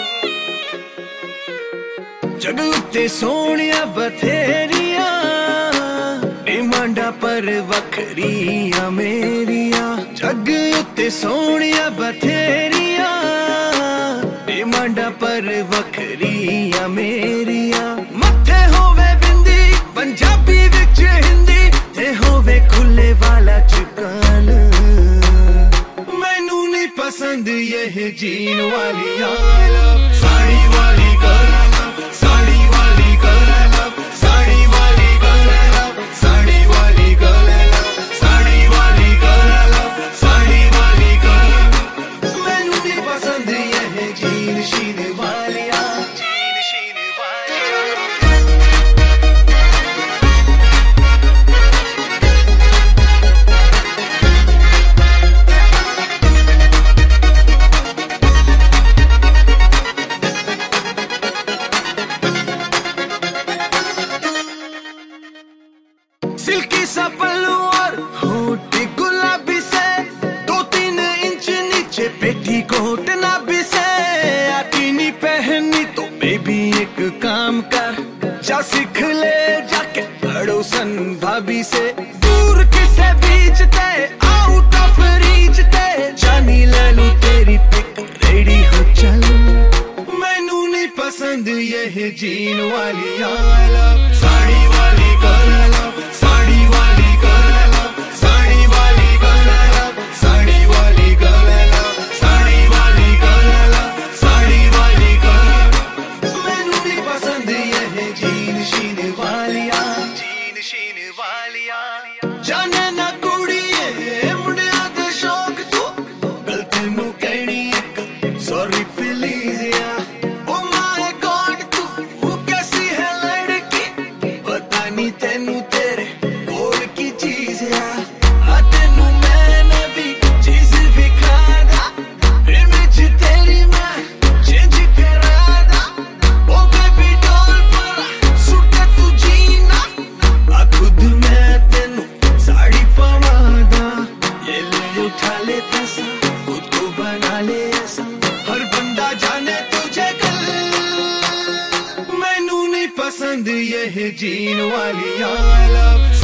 जग उत्ते सोहणिया बथेरिया डिमांडा पर वखरिया मेरिया। जग उत्ते सोहणिया बथेरिया डिमांडा पर वखरिया मेरिया। मथे होवे बिंदी पंजाबी विच हिंदी ते होवे खुले वाला चुकान। मैनू नहीं पसंद यह जीन वालियां साड़ी वाली गर्ल, साड़ी वाली गर्ल, साड़ी वाली गर्ल, साड़ी वाली गर्ल, साड़ी वाली गर्ल, साड़ी वाली गर्ल। मैनू नहीं पसंद यह जीन शीन वालियां, जीन शीन वालियां। सिल्की सा पल्लू और होठ गुलाबी से 2-3 इंच नीचे पेटीकोट नाभि से। आती नहीं पहननी तो बेबी एक काम कर, जा सीख ले जाके पड़ोसन भाभी से। दूर किसे बीच ते आउट ऑफ रीच ते जानी ले लूं तेरी पिक रेडी हो चल। मैनू नहीं पसंद यह जीन वालियां साड़ी वाली गर्ल, साड़ी वाली गर्ल, साड़ी वाली गर्ल, साड़ी वाली गर्ल, साड़ी वाली गर्ल, साड़ी वाली गर्ल। मैनू नहीं पसंद यह जीन शीन वालियां, जीन शीन वालियां। जाने ना कुड़िए मुंडियां दे शौक तू गल तेनू कहनी एक सॉरी प्लीज या। ओ माय गॉड तू कैसी है लड़की पता नहीं तेनू तेरे कोल की चीज या। तेनू मैंने भी चीज दिखादा इमेज तेरी मैं चेंज करादा। ओ बेबी डॉल पर सूट तू जीना आ खुद मैं तेनू साड़ी पवादा। ये ले उठा ले पैसा खुद को बना ले ऐसा हर बंदा जाने तुझे कल। मैनू नहीं पसंद यह जीन वालियां